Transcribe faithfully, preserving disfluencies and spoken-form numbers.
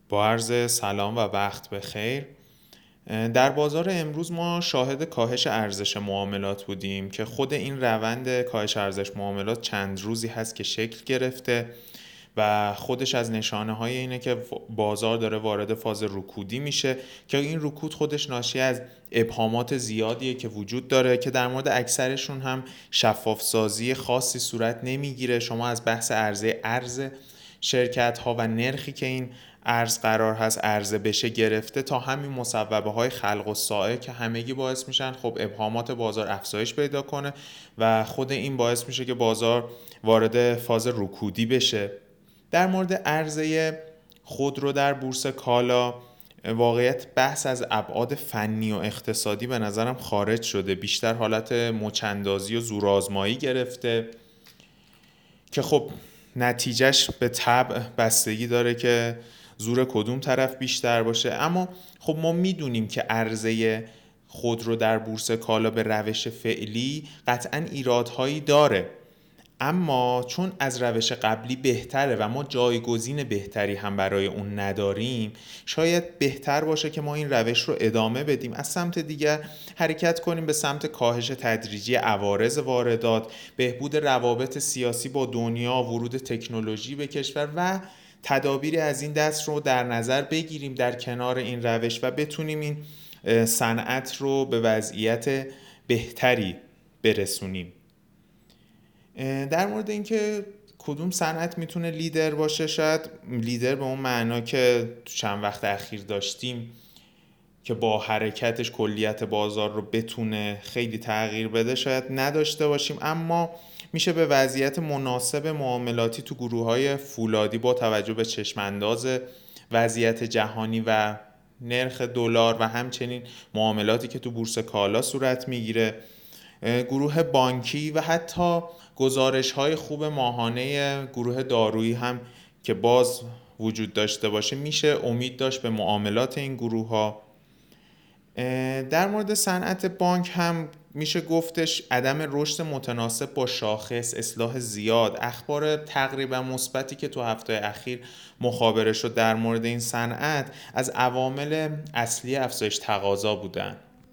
با عرض سلام و وقت بخیر. در بازار امروز ما شاهد کاهش ارزش معاملات بودیم که خود این روند کاهش ارزش معاملات چند روزی هست که شکل گرفته و خودش از نشانه های اینه که بازار داره وارد فاز رکودی میشه که این رکود خودش ناشی از ابهامات زیادیه که وجود داره که در مورد اکثرشون هم شفاف سازی خاصی صورت نمیگیره. شما از بحث عرضه ارز شرکت ها و نرخی که این ارز قرار هست عرضه بشه گرفته تا همین مصوبه های خلق الساعه که همگی باعث میشن خب ابهامات بازار افزایش پیدا کنه و خود این باعث میشه که بازار وارد فاز رکودی بشه. در مورد عرضه خودرو در بورس کالا واقعیت بحث از ابعاد فنی و اقتصادی به نظرم خارج شده، بیشتر حالت مچندازی و زورآزمایی گرفته که خب نتیجهش به طبع بستگی داره که زور کدوم طرف بیشتر باشه. اما خب ما میدونیم که عرضه خودرو در بورس کالا به روش فعلی قطعاً ایرادهایی داره، اما چون از روش قبلی بهتره و ما جایگزین بهتری هم برای اون نداریم، شاید بهتر باشه که ما این روش رو ادامه بدیم، از سمت دیگر حرکت کنیم به سمت کاهش تدریجی عوارض واردات، بهبود روابط سیاسی با دنیا، ورود تکنولوژی به کشور و تدابیری از این دست رو در نظر بگیریم در کنار این روش و بتونیم این صنعت رو به وضعیت بهتری برسونیم. در مورد اینکه کدوم صنعت میتونه لیدر باشه، شاید لیدر به اون معنا که چند وقت اخیر داشتیم که با حرکتش کلیت بازار رو بتونه خیلی تغییر بده شاید نداشته باشیم، اما میشه به وضعیت مناسب معاملاتی تو گروه‌های فولادی با توجه به چشمانداز وضعیت جهانی و نرخ دلار و همچنین معاملاتی که تو بورس کالا صورت میگیره، گروه بانکی و حتی گزارش‌های خوب ماهانه گروه دارویی هم که باز وجود داشته باشه میشه امید داشت به معاملات این گروه‌ها. در مورد صنعت بانک هم میشه گفتش عدم رشد متناسب با شاخص، اصلاح زیاد، اخبار تقریبا مثبتی که تو هفته اخیر مخابره شد در مورد این صنعت از عوامل اصلی افزایش تقاضا بودن.